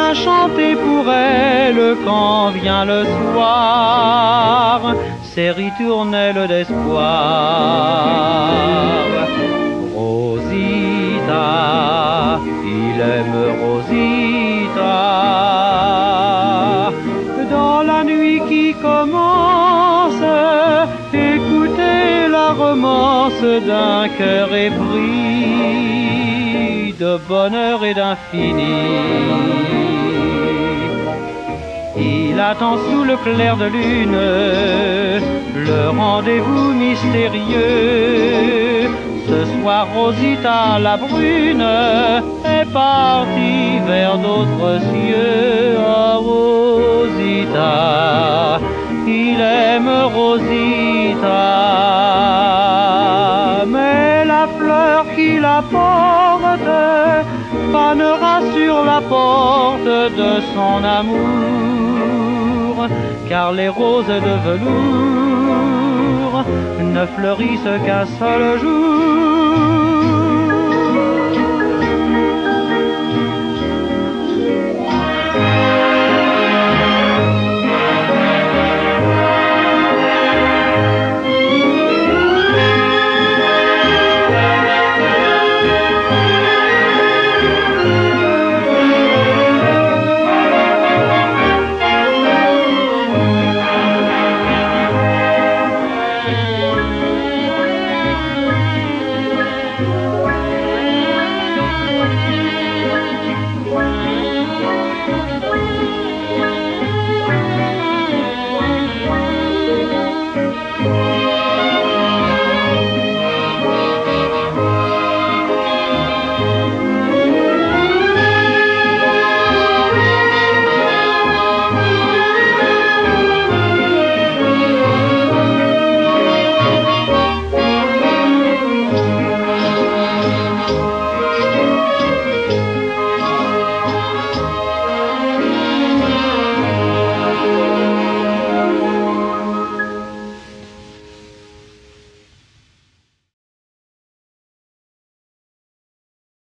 à chanter pour elle quand vient le soir ces ritournelles d'espoir. Rosita, il aime Rosita. Dans la nuit qui commence, écoutez la romance d'un cœur épris de bonheur et d'infini. Il attend sous le clair de lune le rendez-vous mystérieux. Ce soir, Rosita la brune est partie vers d'autres cieux. Oh, Rosita, il aime Rosita. Mais la fleur qui la porte panera sur la porte de son amour, car les roses de velours ne fleurissent qu'un seul jour.